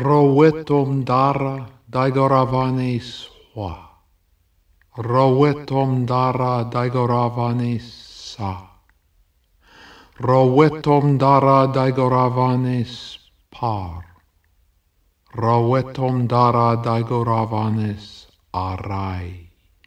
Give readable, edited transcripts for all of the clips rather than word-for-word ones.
Rowetom dara daigoravane swa. Rowetom dara daigoravane sa. Rowetom dara daigoravane par. Rowetom dara daigoravane arai.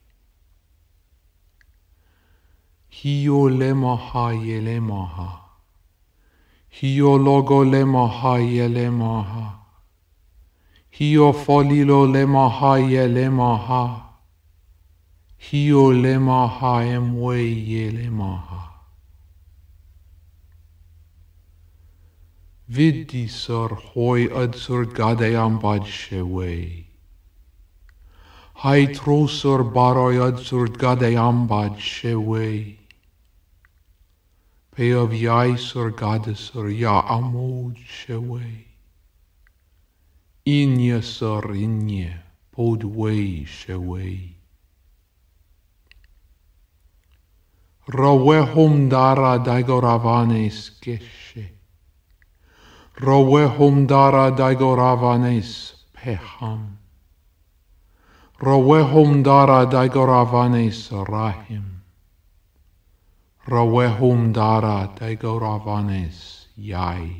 Hio lemaha yelemaha. Hio logo lemaha yelemaha. Hio folilo lemaha yelemaha. Hio lemaha emwe yelemaha. Vidi sur hoi adsur gadayam bad shewe. Hai trosur baroy adsur gadayam bad shewe. Pe of yai sur gadasur ya amod shewe. Inye sur inye podway shewe. Rawehum dara daigoravanes geshe. Rawehum dara daigoravanes peham. Rawehum dara daigoravanes rahim. Rawehum dara daigoravanes yai.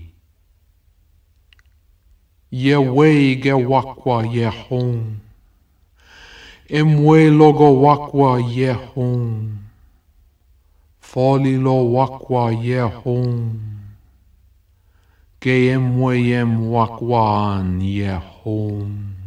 Yewe ge wakwa yehum. Emwe logo wakwa yehum. Folilo wakwa yehum. Ge emwe wakwan yehum.